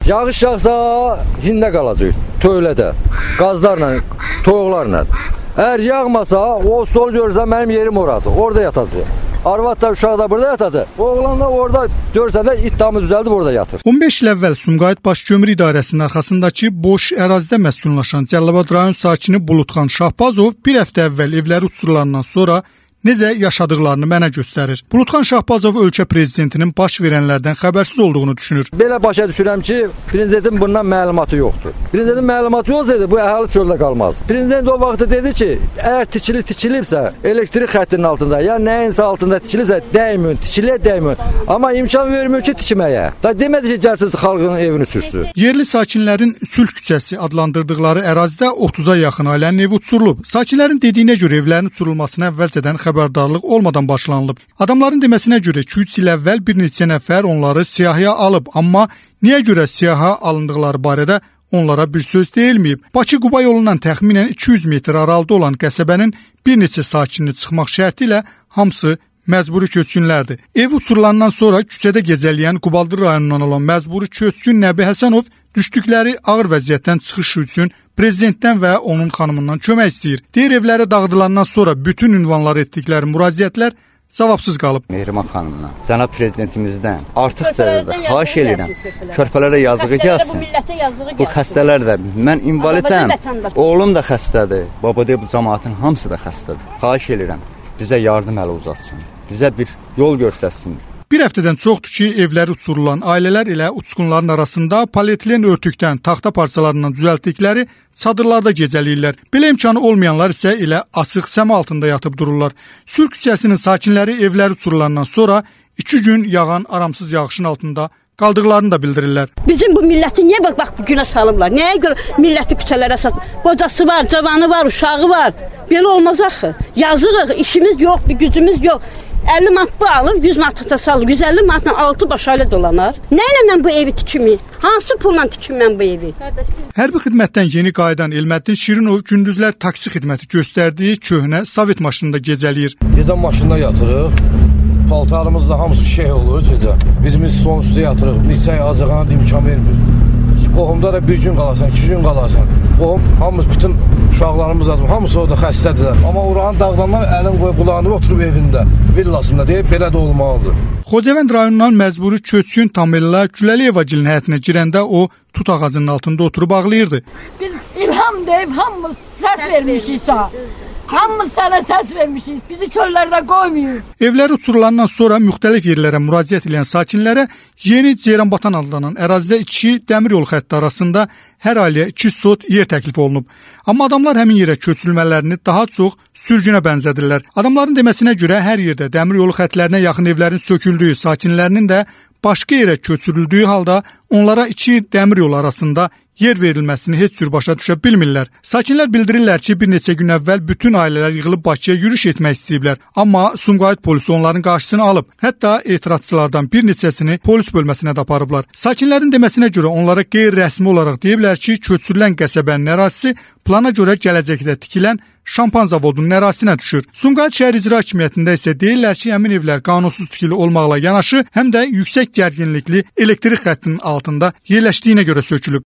Yağış yağsa hində qalacaq, tövlədə, qazlarla, toyuqlarla. Əgər yağmasa, o sol görürsə mənim yerim oradır, orada yatacaq. Arvad da uşaq da burada yatacaq. Oğlan da orada görsə də iddiamı düzəldib orada yatır. 15 il əvvəl Sumqayıt Baş Kömür İdarəsinin arxasındakı boş ərazidə məskunlaşan Cəlilabad rayon sakini Buludxan Şahbazov bir həftə əvvəl evləri uçurulandan sonra necə yaşadıqlarını mənə göstərir. Buludxan Şahbazov ölkə prezidentinin baş verənlərdən xəbərsiz olduğunu düşünür. Belə başa düşürəm ki, prezidentin bundan məlumatı yoxdur. Prezidentin məlumatı olsaydı bu əhali çöldə qalmaz. Prezident o vaxtı dedi ki, əgər tikilibsə, elektrik xəttinin altında, ya nəyinsə altında tikilibsə, dəyməyin, tikiliyə dəyməyin. Amma imkan vermir ki, tikməyə. Da demədi ki, gəlsin xalqın evini sürsün. Yerli sakinlərin Sülh küçəsi adlandırdıqları ərazidə 30-a yaxın ailənin evi uçurulub. Sakinlərin dediyinə görə evlərin uçurulmasına əvvəlcədən xəbərdarlıq olmadan başlanılıb. Adamların deməsinə görə 2-3 il əvvəl bir neçə nəfər onları siyahıya alıb, amma niyə görə siyaha alındıqları barədə onlara bir söz deyilməyib. Bakı-Quba yolundan təxminən 200 metr aralıda olan qəsəbənin bir neçə sakinini çıxmaq şərti ilə hamısı məcburi köçkünlərdir. Ev uçurulandan sonra küçədə gecələyən Qubaldır rayonundan olan məcburi köçkün Nəbi Həsənov düşdükləri ağır vəziyyətdən çıxış üçün prezidentdən və onun xanımından kömək istəyir. Deyir, evləri dağıdılandan sonra bütün ünvanlar etdikləri müraciətlər cavabsız qalıb. Mehriban xanımdan, cənab prezidentimizdən artıq dərəcədə xahiş edirəm, körpələrə yazığı gəlsin. Bu xəstələr də, mən invalidəm, oğlum da xəstədir, babadə bu cəmaatın hamısı da xəstədir. Xahiş edirəm, bizə yardım əli uzatsın, bizə bir yol göstərsin. Bir həftədən çoxdur ki, evləri uçurulan ailələr ilə uçqunların arasında polietilen örtükdən taxta parçalarından düzəltdikləri çadırlarda gecələyirlər. Belə imkanı olmayanlar isə elə açıq səma altında yatıb dururlar. Sülh küçəsinin sakinləri evləri uçurulandan sonra 2 gün yağan aramsız yağışın altında qaldıqlarını da bildirirlər. Bizim bu milləti niyə bax bu günə salıblar? Nəyə görə milləti küçələrə satır? Qocası var, cavanı var, uşağı var. Belə olmaz axı. Yazığıq, işimiz yox, bir gücümüz yox. 50 manat bu alır, 100 manata salır. 150 manatla 6 baş ailə dolanar. Nə ilə mən bu evi tikimi? Hansı pulla tikim mən bu evi? Hərbi xidmətdən yeni qayıdan Elməddin Şirinov gündüzlər taksi xidməti göstərdiyi köhnə Sovet maşınında gecələyir. Gecə maşında yatırıq. Paltarımız da hamısı şey olur gecə. Birimiz son üstə yatırıq. Neçə acığana da imkan vermir. Qohumda da bir gün qalarsan, 2 gün qalarsan. Qohum, hamımız bütün uşaqlarımız adım, hamısı orada xəstədirlər. Amma oranın dağdanlar əlin qoyub qulağını oturub evində, villasında deyib, belə də olmalıdır. Xocavənd rayonundan məcburi köçkün Tamella Güləliyevagilin həyətinə girəndə o tut ağacının altında oturub ağlayırdı. Biz İlham deyib hamımız səs vermişik sağ. Hamımız sənə səs vermişik. Bizi çöllərdə qoymuyor. Evləri uçurulandan sonra müxtəlif yerlərə müraciət edən sakinlərə yeni Ceyranbatan adlanan ərazidə 2 dəmir yol xətti arasında hər ailəyə 2 sot yer təklif olunub. Amma adamlar həmin yerə köçürülmələrini daha çox sürgünə bənzədirlər. Adamların deməsinə görə hər yerdə dəmir yolu xəttlərinə yaxın evlərin söküldüyü, sakinlərinin də başqa yerə köçürüldüyü halda onlara 2 dəmir yolu arasında yer verilməsini heç cür başa düşə bilmirlər. Sakinlər bildirirlər ki, bir neçə gün əvvəl bütün ailələr yığılıb Bakıya yürüş etmək istəyiblər. Amma Sumqayıt polisi onların qarşısını alıb. Hətta etirazçılardan bir neçəsini polis bölməsinə də aparıblar. Sakinlərin deməsinə görə onlara qeyri-rəsmi olaraq deyiblər ki, köçürülən qəsəbənin ərazisi plana görə gələcəkdə tikilən şampan zavodunun ərazisinə düşür. Sumqayıt şəhər icra hakimiyyətində isə deyirlər ki, həmin evlər qanunsuz tikili olmaqla yanaşı, həm də yüksək gərginlikli elektrik xəttinin altında yerləşdiyinə görə sökülüb.